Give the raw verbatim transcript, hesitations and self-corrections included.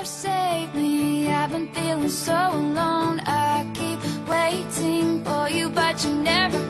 save me. I've been feeling so alone. I keep waiting for you, but you never